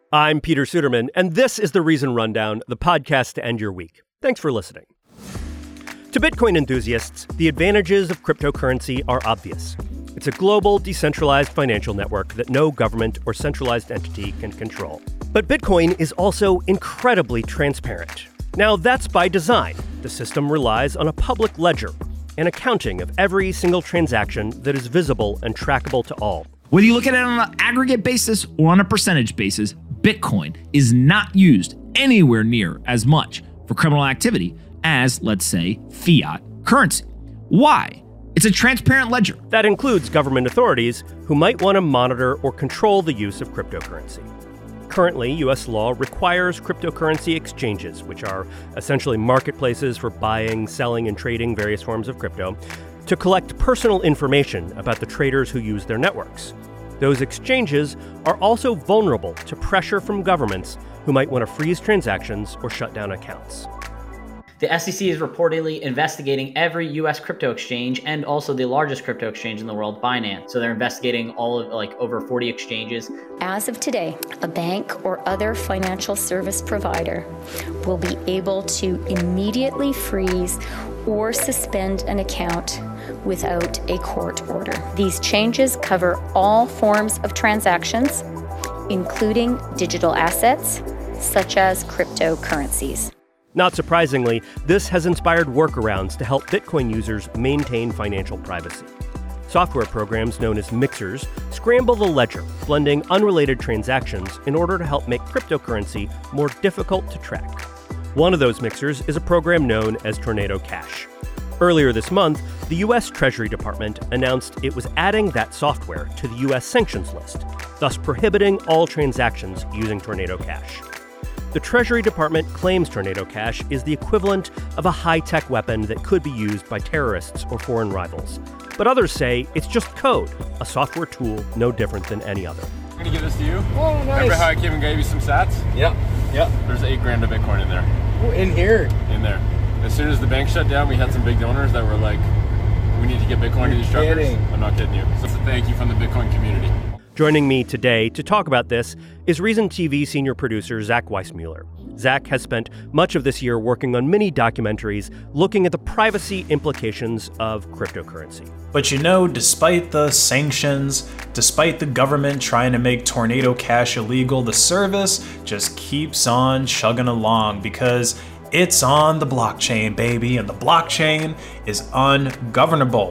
I'm Peter Suderman, and this is the Reason Rundown, the podcast to end your week. Thanks for listening. To Bitcoin enthusiasts, the advantages of cryptocurrency are obvious. It's a global, decentralized financial network that no government or centralized entity can control. But Bitcoin is also incredibly transparent. Now, that's by design. The system relies on a public ledger, an accounting of every single transaction that is visible and trackable to all. Whether you look at it on an aggregate basis or on a percentage basis, Bitcoin is not used anywhere near as much for criminal activity as, let's say, fiat currency. Why? It's a transparent ledger. That includes government authorities who might want to monitor or control the use of cryptocurrency. Currently, U.S. law requires cryptocurrency exchanges, which are essentially marketplaces for buying, selling, and trading various forms of crypto, to collect personal information about the traders who use their networks. Those exchanges are also vulnerable to pressure from governments who might want to freeze transactions or shut down accounts. The SEC is reportedly investigating every U.S. crypto exchange and also the largest crypto exchange in the world, Binance. So they're investigating all of over 40 exchanges. As of today, a bank or other financial service provider will be able to immediately freeze or suspend an account without a court order. These changes cover all forms of transactions, including digital assets, such as cryptocurrencies. Not surprisingly, this has inspired workarounds to help Bitcoin users maintain financial privacy. Software programs known as mixers scramble the ledger, blending unrelated transactions in order to help make cryptocurrency more difficult to track. One of those mixers is a program known as Tornado Cash. Earlier this month, the U.S. Treasury Department announced it was adding that software to the U.S. sanctions list, thus prohibiting all transactions using Tornado Cash. The Treasury Department claims Tornado Cash is the equivalent of a high-tech weapon that could be used by terrorists or foreign rivals. But others say it's just code, a software tool no different than any other. I'm going to give this to you. Oh, nice. Remember how I came and gave you some sats? Yep. There's $8,000 of Bitcoin in there. Oh, in here? In there. As soon as the bank shut down, we had some big donors that were like, we need to get Bitcoin to these truckers. I'm not kidding you. So it's a thank you from the Bitcoin community. Joining me today to talk about this is Reason TV senior producer Zach Weissmuller. Zach has spent much of this year working on many documentaries looking at the privacy implications of cryptocurrency. But despite the sanctions, despite the government trying to make Tornado Cash illegal, the service just keeps on chugging along because it's on the blockchain, baby, and the blockchain is ungovernable.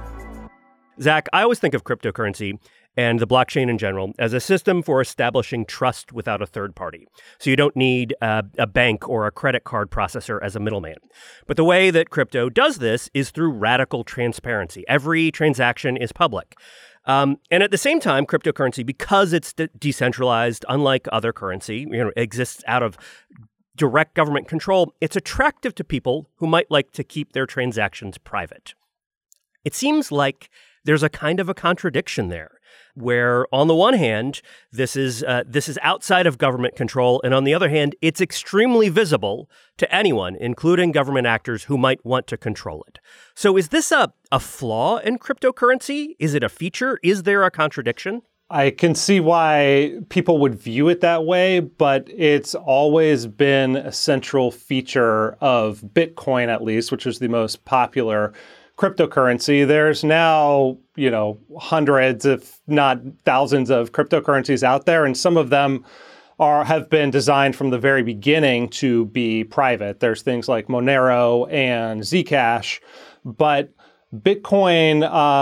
Zach, I always think of cryptocurrency and the blockchain in general as a system for establishing trust without a third party. So you don't need a bank or a credit card processor as a middleman. But the way that crypto does this is through radical transparency. Every transaction is public. And at the same time, cryptocurrency, because it's decentralized, unlike other currency, exists out of direct government control, it's attractive to people who might like to keep their transactions private. It seems like there's a kind of a contradiction there, where on the one hand, this is outside of government control, and on the other hand, it's extremely visible to anyone, including government actors who might want to control it. So is this a flaw in cryptocurrency? Is it a feature? Is there a contradiction? I can see why people would view it that way, but it's always been a central feature of Bitcoin, at least, which is the most popular cryptocurrency. There's now, hundreds, if not thousands of cryptocurrencies out there, and some of them have been designed from the very beginning to be private. There's things like Monero and Zcash, but Bitcoin,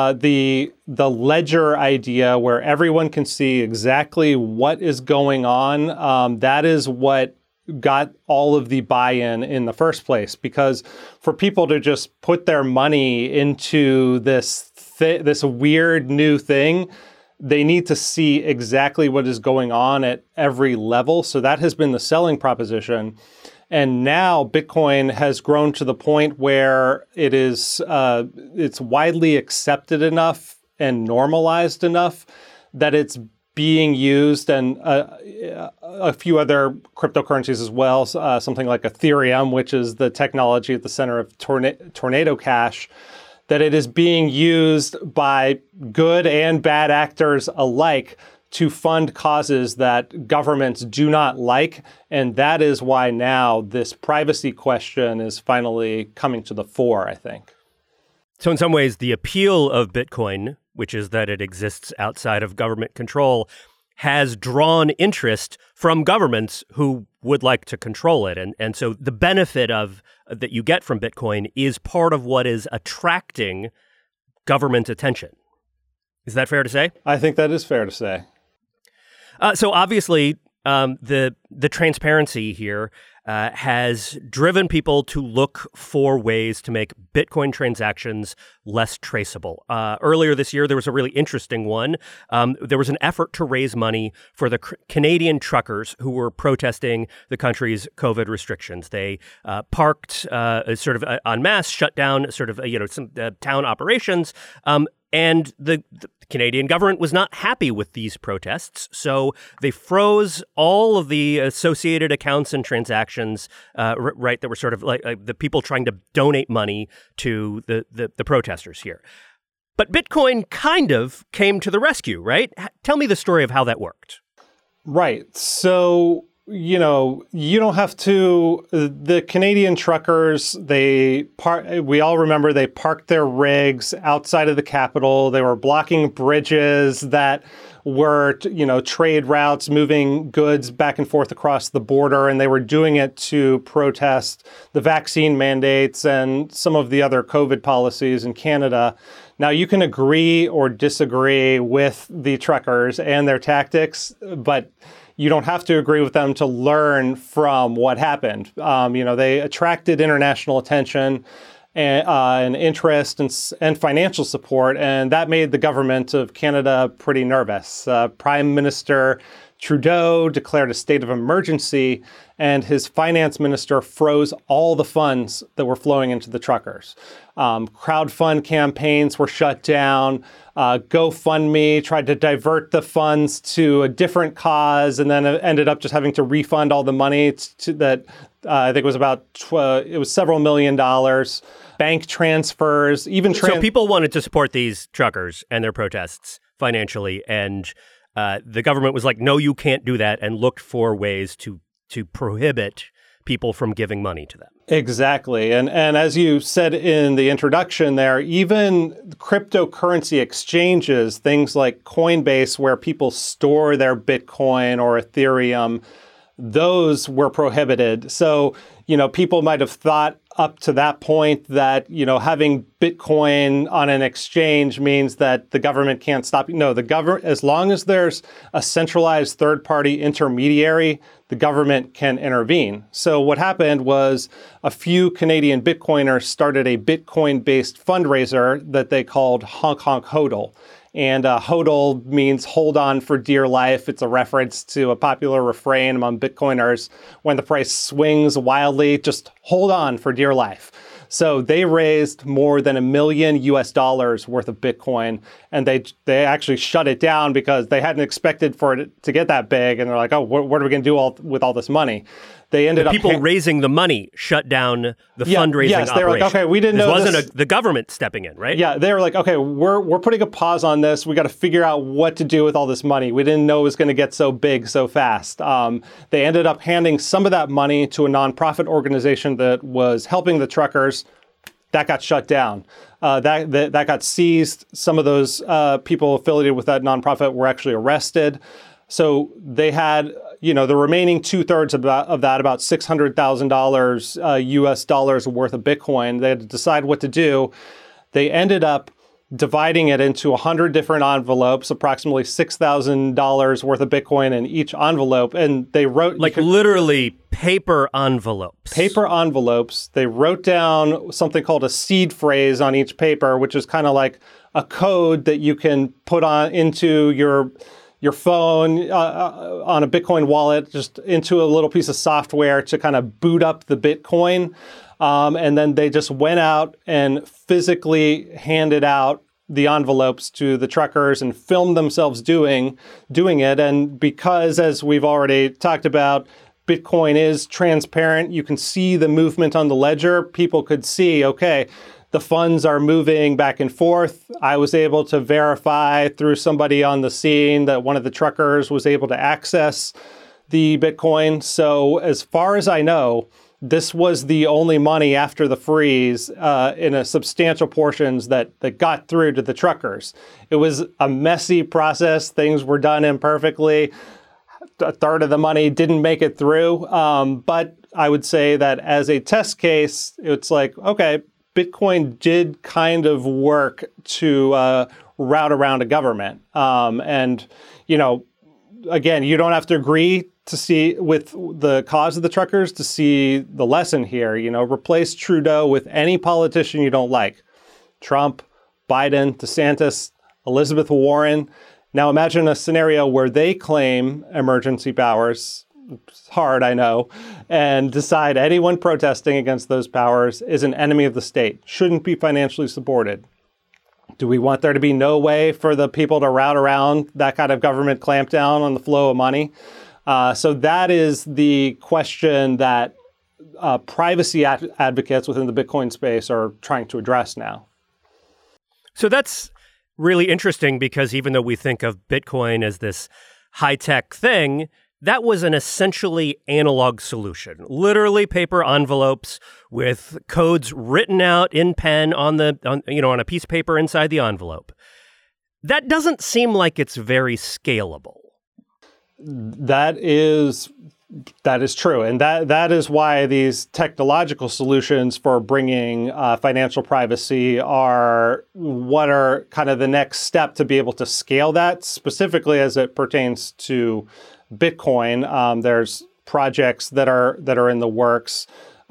the ledger idea where everyone can see exactly what is going on, that is what got all of the buy-in in the first place. Because for people to just put their money into this weird new thing, they need to see exactly what is going on at every level. So that has been the selling proposition. And now Bitcoin has grown to the point where it's widely accepted enough and normalized enough that it's being used, and a few other cryptocurrencies as well, something like Ethereum, which is the technology at the center of Tornado Cash, that it is being used by good and bad actors alike to fund causes that governments do not like. And that is why now this privacy question is finally coming to the fore, I think. So in some ways, the appeal of Bitcoin, which is that it exists outside of government control, has drawn interest from governments who would like to control it. And so the benefit of that you get from Bitcoin is part of what is attracting government attention. Is that fair to say? I think that is fair to say. So obviously, the transparency here has driven people to look for ways to make Bitcoin transactions less traceable. Earlier this year, there was a really interesting one. There was an effort to raise money for the Canadian truckers who were protesting the country's COVID restrictions. They parked sort of en masse, shut down sort of some town operations. And the Canadian government was not happy with these protests, so they froze all of the associated accounts and transactions, right, that were sort of like the people trying to donate money to the protesters here. But Bitcoin kind of came to the rescue, right? Tell me the story of how that worked. Right. So, you don't have to, the Canadian truckers, we all remember they parked their rigs outside of the Capitol. They were blocking bridges that were, trade routes, moving goods back and forth across the border. And they were doing it to protest the vaccine mandates and some of the other COVID policies in Canada. Now, you can agree or disagree with the truckers and their tactics, but you don't have to agree with them to learn from what happened. They attracted international attention and interest and financial support, and that made the government of Canada pretty nervous. Prime Minister Trudeau declared a state of emergency, and his finance minister froze all the funds that were flowing into the truckers. Crowdfund campaigns were shut down. GoFundMe tried to divert the funds to a different cause, and then ended up just having to refund all the money that I think it was several $1 million. Bank transfers, so people wanted to support these truckers and their protests financially, and the government was like, no, you can't do that, and looked for ways to prohibit people from giving money to them. Exactly. And as you said in the introduction there, even cryptocurrency exchanges, things like Coinbase, where people store their Bitcoin or Ethereum, those were prohibited. So, people might have thought up to that point that, having Bitcoin on an exchange means that the government can't stop you. No, the government, as long as there's a centralized third-party intermediary, the government can intervene. So what happened was a few Canadian Bitcoiners started a Bitcoin-based fundraiser that they called Honk Honk HODL. And HODL means hold on for dear life. It's a reference to a popular refrain among Bitcoiners. When the price swings wildly, just hold on for dear life. So they raised more than $1 million worth of Bitcoin, and they actually shut it down because they hadn't expected for it to get that big. And they're like, oh, what are we going to do with all this money? They ended up people raising the money shut down the fundraising operation. They were like, okay, we didn't know this. Wasn't the government stepping in, right? Yeah, they were like, okay, we're putting a pause on this. We got to figure out what to do with all this money. We didn't know it was going to get so big so fast. They ended up handing some of that money to a nonprofit organization that was helping the truckers. That got shut down. That got seized. Some of those people affiliated with that nonprofit were actually arrested. So they had, the remaining 2/3 of that, about $600,000 US dollars worth of Bitcoin. They had to decide what to do. They ended up dividing it into 100 different envelopes, approximately $6,000 worth of Bitcoin in each envelope. And they wrote... literally paper envelopes. Paper envelopes. They wrote down something called a seed phrase on each paper, which is kind of like a code that you can put into your phone on a Bitcoin wallet, just into a little piece of software to kind of boot up the Bitcoin. And then they just went out and physically handed out the envelopes to the truckers and filmed themselves doing it. And because, as we've already talked about, Bitcoin is transparent, you can see the movement on the ledger. People could see, okay, the funds are moving back and forth. I was able to verify through somebody on the scene that one of the truckers was able to access the Bitcoin. So as far as I know, this was the only money after the freeze in a substantial portions that got through to the truckers. It was a messy process. Things were done imperfectly. A third of the money didn't make it through. But I would say that as a test case, it's like, okay, Bitcoin did kind of work to route around a government. And, again, you don't have to agree to see with the cause of the truckers to see the lesson here. Replace Trudeau with any politician you don't like. Trump, Biden, DeSantis, Elizabeth Warren. Now imagine a scenario where they claim emergency powers. It's hard, I know, and decide anyone protesting against those powers is an enemy of the state, shouldn't be financially supported. Do we want there to be no way for the people to route around that kind of government clampdown on the flow of money? So that is the question that privacy advocates within the Bitcoin space are trying to address now. So that's really interesting because even though we think of Bitcoin as this high-tech thing, that was an essentially analog solution. Literally paper envelopes with codes written out in pen on a piece of paper inside the envelope. That doesn't seem like it's very scalable. That is true. And that is why these technological solutions for bringing financial privacy are what are kind of the next step to be able to scale that, specifically as it pertains to Bitcoin. There's projects that are in the works.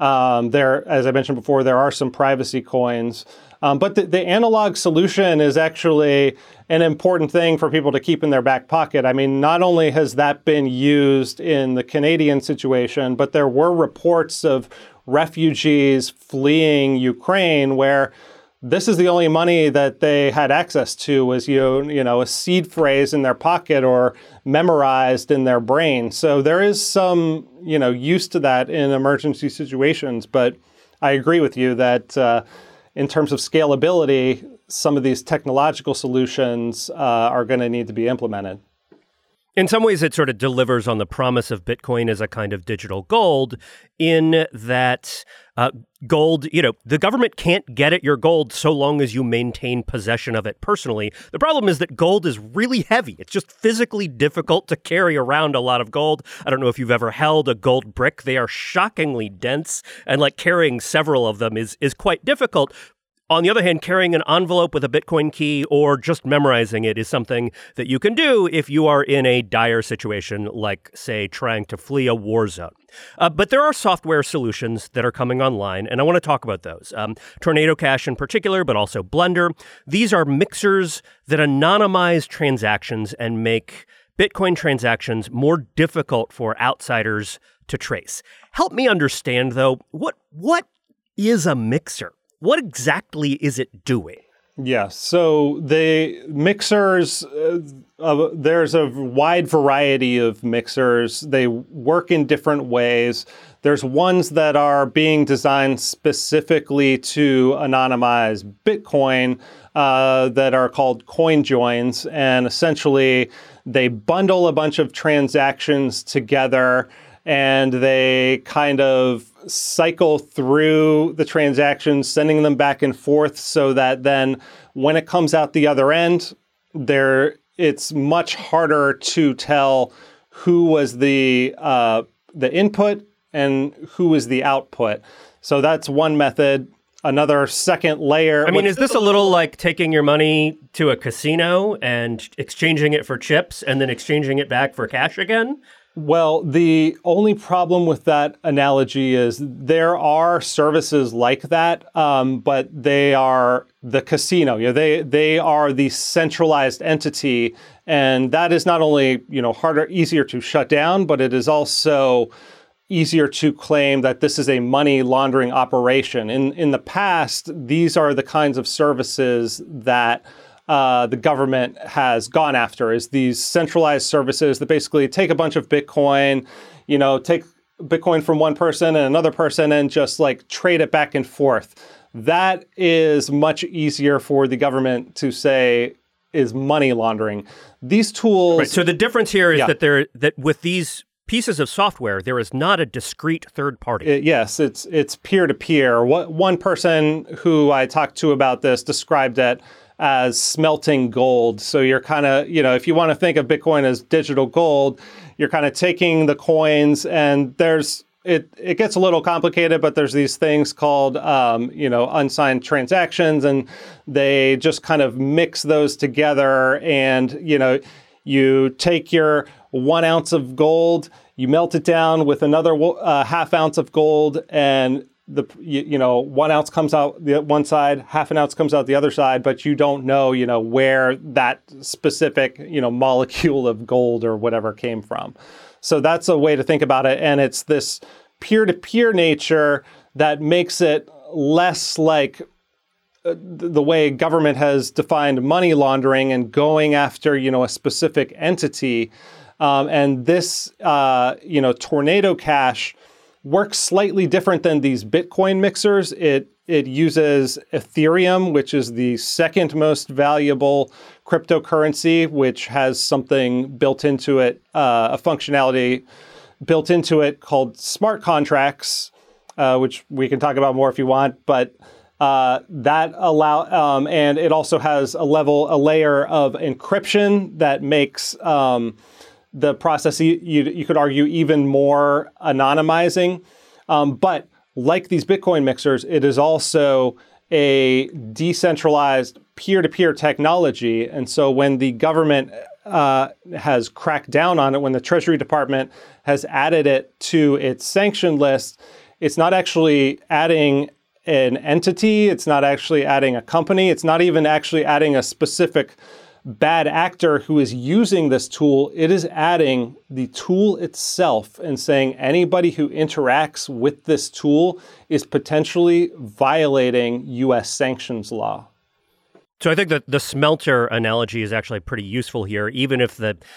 There, as I mentioned before, there are some privacy coins. But the analog solution is actually an important thing for people to keep in their back pocket. I mean, not only has that been used in the Canadian situation, but there were reports of refugees fleeing Ukraine where this is the only money that they had access to was, a seed phrase in their pocket or memorized in their brain. So there is some, use to that in emergency situations. But I agree with you that in terms of scalability, some of these technological solutions are going to need to be implemented. In some ways, it sort of delivers on the promise of Bitcoin as a kind of digital gold in that gold, the government can't get at your gold so long as you maintain possession of it personally. The problem is that gold is really heavy. It's just physically difficult to carry around a lot of gold. I don't know if you've ever held a gold brick. They are shockingly dense, and carrying several of them is quite difficult. On the other hand, carrying an envelope with a Bitcoin key or just memorizing it is something that you can do if you are in a dire situation, like, say, trying to flee a war zone. But there are software solutions that are coming online, and I want to talk about those. Tornado Cash in particular, but also Blender. These are mixers that anonymize transactions and make Bitcoin transactions more difficult for outsiders to trace. Help me understand, though, what is a mixer? What exactly is it doing? Yeah, so the mixers, there's a wide variety of mixers. They work in different ways. There's ones that are being designed specifically to anonymize Bitcoin that are called coin joins. And essentially, they bundle a bunch of transactions together and they kind of cycle through the transactions, sending them back and forth so that then when it comes out the other end, it's much harder to tell who was the input and who was the output. So that's one method. Another second layer. I mean, is this a little like taking your money to a casino and exchanging it for chips and then exchanging it back for cash again? Well, the only problem with that analogy is there are services like that, but they are the casino. They are the centralized entity, and that is not only easier to shut down, but it is also easier to claim that this is a money laundering operation. In the past, these are the kinds of services that the government has gone after, is these centralized services that basically take a bunch of Bitcoin, take Bitcoin from one person and another person and just trade it back and forth. that is much easier for the government to say is money laundering. These tools. Right. So the difference here is that with these pieces of software, there is not a discrete third party. Yes, it's peer-to-peer. One person who I talked to about this described it as smelting gold. So you're kind of, if you want to think of Bitcoin as digital gold, you're kind of taking the coins, and it gets a little complicated, but there's these things called, unsigned transactions, and they just kind of mix those together. And, you take your 1 ounce of gold, you melt it down with another half ounce of gold, and 1 ounce comes out the one side, half an ounce comes out the other side, but you don't know, where that specific, molecule of gold or whatever came from. So that's a way to think about it. And it's this peer-to-peer nature that makes it less like the way government has defined money laundering and going after, a specific entity. And this, Tornado Cash works slightly different than these Bitcoin mixers. It uses Ethereum, which is the second most valuable cryptocurrency, which has something built into it, a functionality built into it called smart contracts, which we can talk about more if you want. But that and it also has a layer of encryption that makes the process, you could argue, even more anonymizing. But like these Bitcoin mixers, it is also a decentralized peer-to-peer technology. And so when the government has cracked down on it, when the Treasury Department has added it to its sanction list, it's not actually adding an entity, it's not actually adding a company, it's not even actually adding a specific bad actor who is using this tool. It is adding the tool itself and saying anybody who interacts with this tool is potentially violating U.S. sanctions law. So I think that the smelter analogy is actually pretty useful here, even if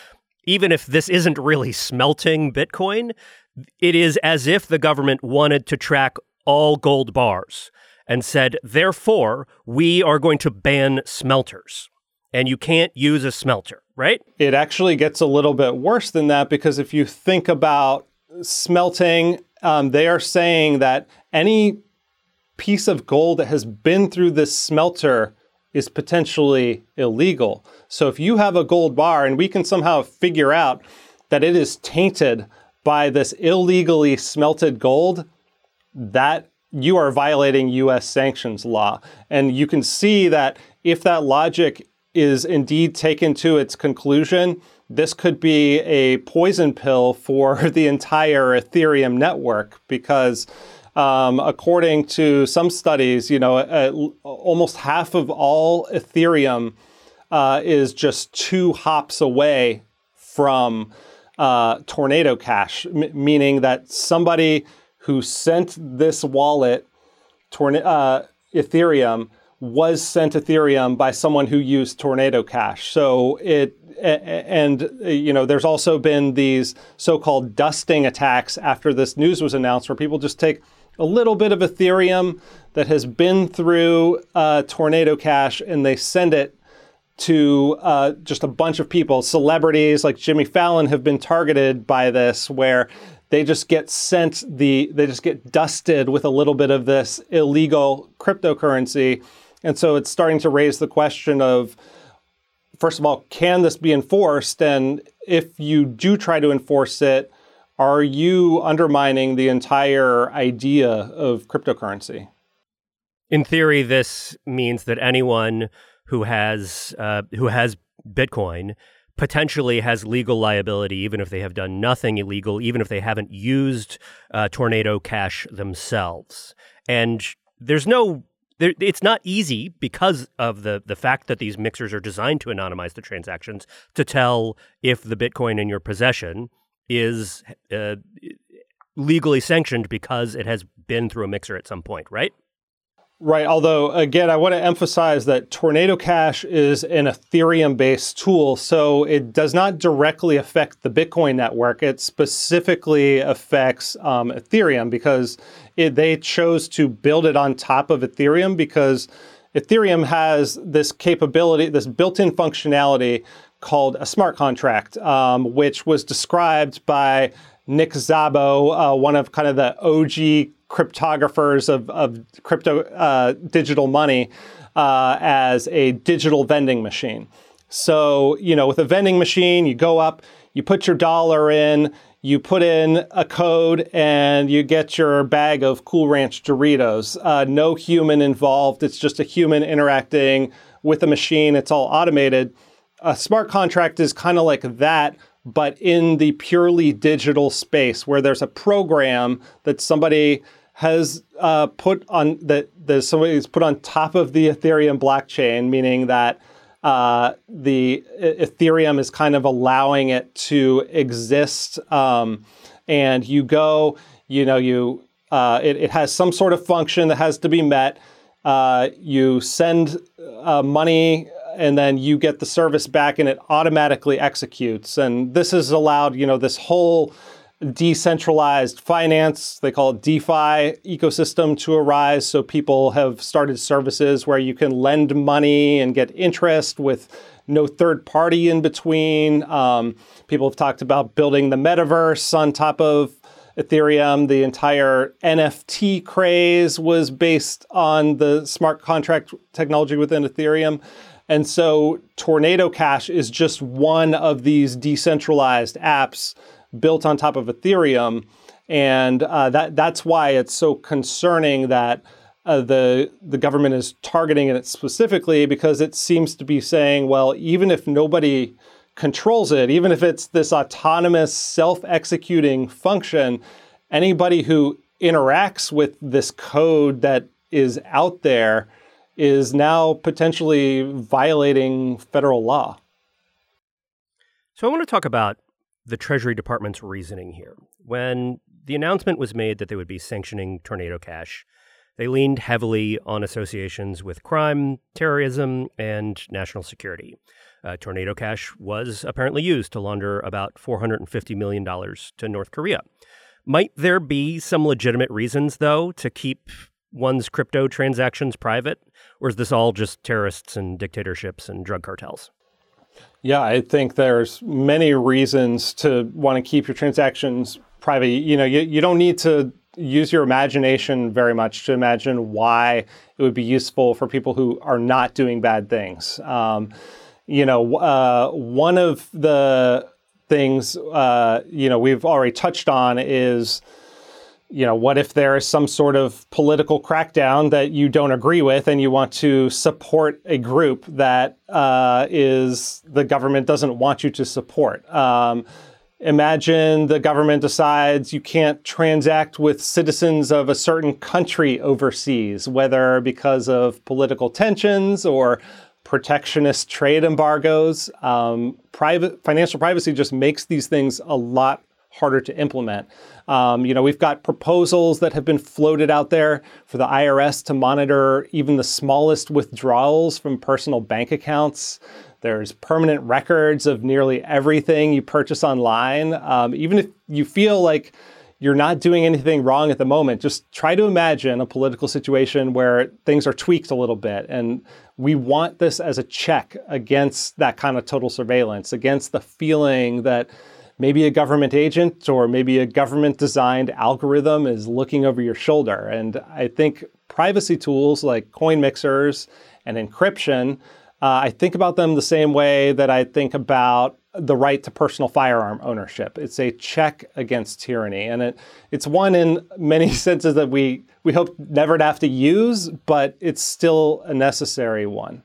this isn't really smelting Bitcoin. It is as if the government wanted to track all gold bars and said, therefore, we are going to ban smelters. And you can't use a smelter, right? It actually gets a little bit worse than that, because if you think about smelting, they are saying that any piece of gold that has been through this smelter is potentially illegal. So if you have a gold bar and we can somehow figure out that it is tainted by this illegally smelted gold, that you are violating U.S. sanctions law. And you can see that if that logic is indeed taken to its conclusion, this could be a poison pill for the entire Ethereum network, because according to some studies, almost half of all Ethereum is just 2 hops away from Tornado Cash, meaning that somebody who sent this wallet, Ethereum, was sent Ethereum by someone who used Tornado Cash. So there's also been these so-called dusting attacks after this news was announced, where people just take a little bit of Ethereum that has been through Tornado Cash and they send it to just a bunch of people. Celebrities like Jimmy Fallon have been targeted by this, where they just get dusted with a little bit of this illegal cryptocurrency. And so it's starting to raise the question of, first of all, can this be enforced? And if you do try to enforce it, are you undermining the entire idea of cryptocurrency? In theory, this means that anyone who has Bitcoin potentially has legal liability, even if they have done nothing illegal, even if they haven't used Tornado Cash themselves. And it's not easy, because of the fact that these mixers are designed to anonymize the transactions, to tell if the Bitcoin in your possession is legally sanctioned because it has been through a mixer at some point, right? Right. Although, again, I want to emphasize that Tornado Cash is an Ethereum-based tool, so it does not directly affect the Bitcoin network. It specifically affects Ethereum, because they chose to build it on top of Ethereum because Ethereum has this capability, this built-in functionality called a smart contract, which was described by Nick Szabo, one of kind of the OG cryptographers of crypto digital money, as a digital vending machine. So, with a vending machine, you go up, you put your dollar in, you put in a code, and you get your bag of Cool Ranch Doritos. No human involved. It's just a human interacting with a machine. It's all automated. A smart contract is kind of like that, but in the purely digital space where there's a program that somebody has put on somebody's put on top of the Ethereum blockchain, meaning that the Ethereum is kind of allowing it to exist. And you go, it has some sort of function that has to be met. You send money, and then you get the service back, and it automatically executes. And this has allowed, this whole decentralized finance, they call it DeFi ecosystem, to arise. So people have started services where you can lend money and get interest with no third party in between. People have talked about building the metaverse on top of Ethereum. The entire NFT craze was based on the smart contract technology within Ethereum. And so Tornado Cash is just one of these decentralized apps built on top of Ethereum. And that's why it's so concerning that the government is targeting it specifically, because it seems to be saying, well, even if nobody controls it, even if it's this autonomous self-executing function, anybody who interacts with this code that is out there is now potentially violating federal law. So I want to talk about the Treasury Department's reasoning here. When the announcement was made that they would be sanctioning Tornado Cash, they leaned heavily on associations with crime, terrorism, and national security. Tornado Cash was apparently used to launder about $450 million to North Korea. Might there be some legitimate reasons, though, to keep one's crypto transactions private? Or is this all just terrorists and dictatorships and drug cartels? Yeah, I think there's many reasons to want to keep your transactions private. You don't need to use your imagination very much to imagine why it would be useful for people who are not doing bad things. One of the things, we've already touched on is, what if there is some sort of political crackdown that you don't agree with and you want to support a group that the government doesn't want you to support? Imagine the government decides you can't transact with citizens of a certain country overseas, whether because of political tensions or protectionist trade embargoes. Financial privacy just makes these things a lot harder to implement. We've got proposals that have been floated out there for the IRS to monitor even the smallest withdrawals from personal bank accounts. There's permanent records of nearly everything you purchase online. Even if you feel like you're not doing anything wrong at the moment, just try to imagine a political situation where things are tweaked a little bit. And we want this as a check against that kind of total surveillance, against the feeling that maybe a government agent or maybe a government-designed algorithm is looking over your shoulder. And I think privacy tools like coin mixers and encryption, I think about them the same way that I think about the right to personal firearm ownership. It's a check against tyranny. And it's one in many senses that we hope never to have to use, but it's still a necessary one.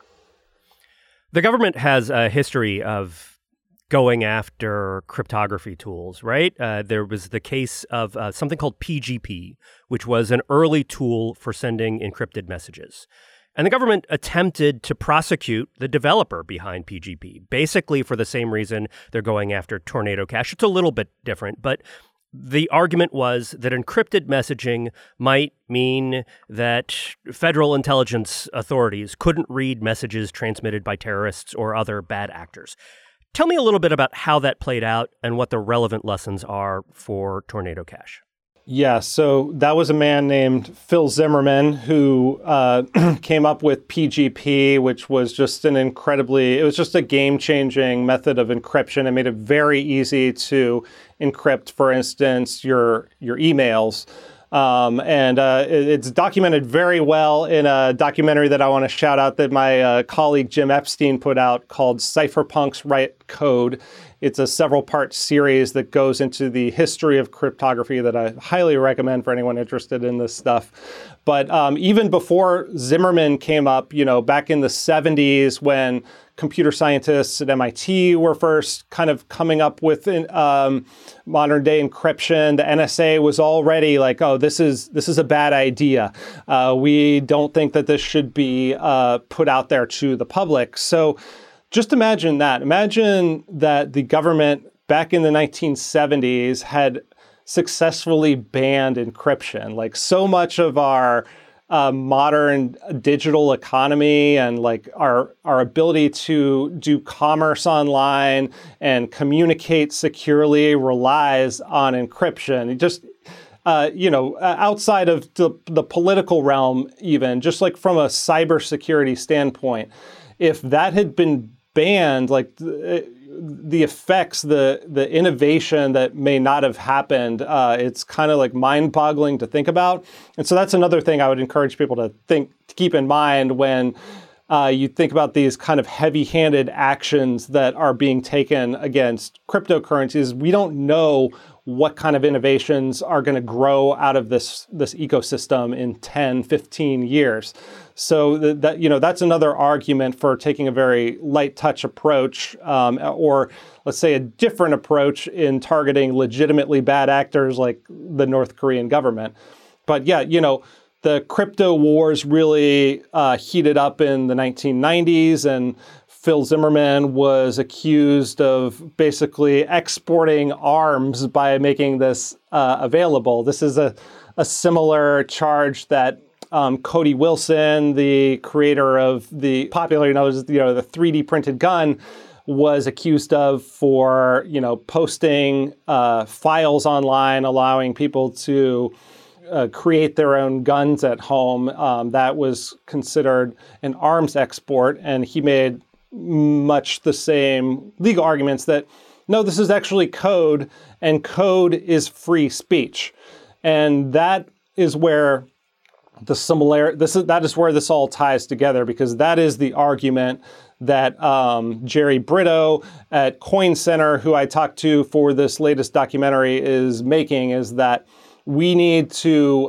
The government has a history of going after cryptography tools, right? There was the case of something called PGP, which was an early tool for sending encrypted messages. And the government attempted to prosecute the developer behind PGP, basically for the same reason they're going after Tornado Cash. It's a little bit different, but the argument was that encrypted messaging might mean that federal intelligence authorities couldn't read messages transmitted by terrorists or other bad actors. Tell me a little bit about how that played out and what the relevant lessons are for Tornado Cash. Yeah, so that was a man named Phil Zimmermann who came up with PGP, which was just it was just a game-changing method of encryption. It made it very easy to encrypt, for instance, your emails. It's documented very well in a documentary that I want to shout out that my colleague Jim Epstein put out called Cypherpunks Write Code. It's a several-part series that goes into the history of cryptography that I highly recommend for anyone interested in this stuff. But even before Zimmermann came up, back in the 70s when computer scientists at MIT were first kind of coming up with modern-day encryption, the NSA was already like, oh, this is a bad idea. We don't think that this should be put out there to the public. So just imagine that. Imagine that the government back in the 1970s had successfully banned encryption. Like so much of our modern digital economy and like our ability to do commerce online and communicate securely relies on encryption. It just outside of the political realm, even just like from a cybersecurity standpoint, if that had been banned, like the effects, the innovation that may not have happened, it's kind of like mind-boggling to think about. And so that's another thing I would encourage people to keep in mind when you think about these kind of heavy-handed actions that are being taken against cryptocurrencies. We don't know what kind of innovations are going to grow out of this ecosystem in 10, 15 years. So that's another argument for taking a very light touch approach, or let's say a different approach in targeting legitimately bad actors like the North Korean government. But yeah, the crypto wars really heated up in the 1990s, and Phil Zimmermann was accused of basically exporting arms by making this available. This is a similar charge that Cody Wilson, the creator of the popular, the 3D printed gun, was accused of for, posting files online, allowing people to create their own guns at home. That was considered an arms export, and he made much the same legal arguments that, no, this is actually code, and code is free speech. And that is where that is where this all ties together, because that is the argument that Jerry Brito at Coin Center, who I talked to for this latest documentary, is making, is that we need to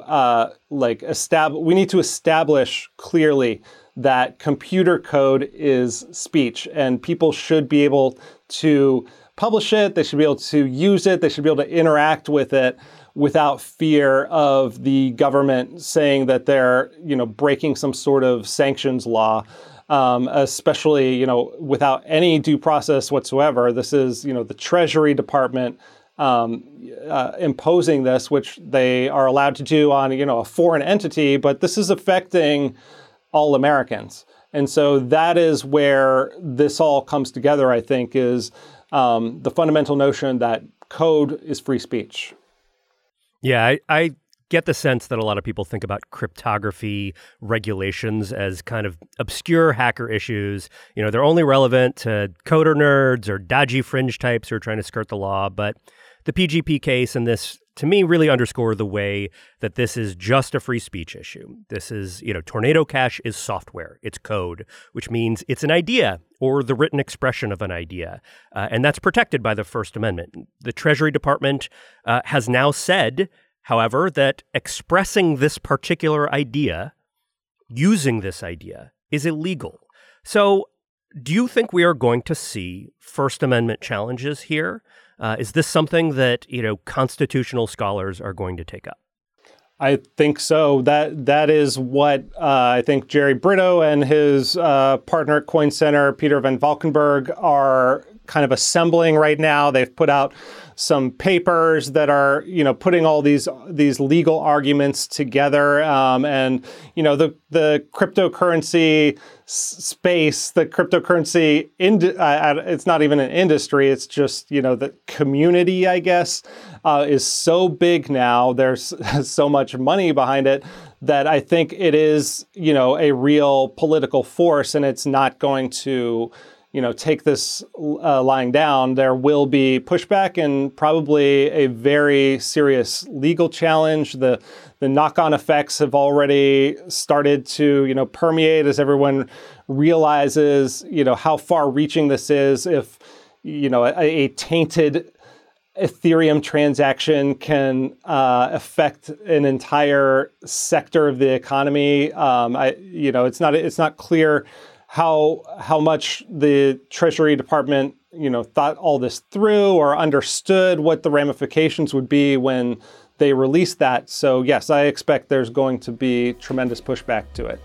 establish clearly that computer code is speech, and people should be able to publish it. They should be able to use it. They should be able to interact with it without fear of the government saying that they're, breaking some sort of sanctions law, especially, without any due process whatsoever. This is, the Treasury Department imposing this, which they are allowed to do on, a foreign entity, but this is affecting all Americans. And so that is where this all comes together, I think, is the fundamental notion that code is free speech. Yeah, I get the sense that a lot of people think about cryptography regulations as kind of obscure hacker issues. They're only relevant to coder nerds or dodgy fringe types who are trying to skirt the law. But the PGP case and this, to me, really underscore the way that this is just a free speech issue. This is, Tornado Cash is software. It's code, which means it's an idea or the written expression of an idea. And that's protected by the First Amendment. The Treasury Department has now said, however, that expressing this particular idea, using this idea, is illegal. So do you think we are going to see First Amendment challenges here? Is this something that, constitutional scholars are going to take up? I think so. That is what I think Jerry Brito and his partner at Coin Center, Peter Van Valkenburg, are kind of assembling right now. They've put out some papers that are, putting all these legal arguments together. And, the cryptocurrency space, the cryptocurrency, it's not even an industry. It's just, the community, I guess, is so big now. There's so much money behind it that I think it is, a real political force, and it's not going to, take this lying down. There will be pushback and probably a very serious legal challenge. The knock-on effects have already started to, permeate as everyone realizes, how far-reaching this is. If, a tainted Ethereum transaction can affect an entire sector of the economy. It's not clear how much the Treasury Department, thought all this through or understood what the ramifications would be when they released that. So yes, I expect there's going to be tremendous pushback to it.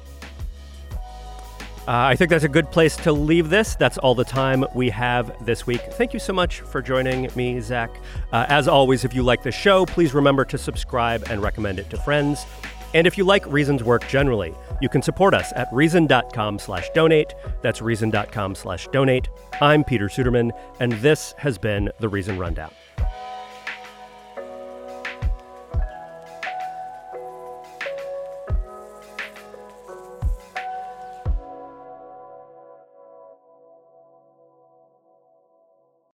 I think that's a good place to leave this. That's all the time we have this week. Thank you so much for joining me, Zach. As always, if you like the show, please remember to subscribe and recommend it to friends. And if you like Reason's work generally, you can support us at reason.com/donate. That's reason.com/donate. I'm Peter Suderman, and this has been The Reason Rundown.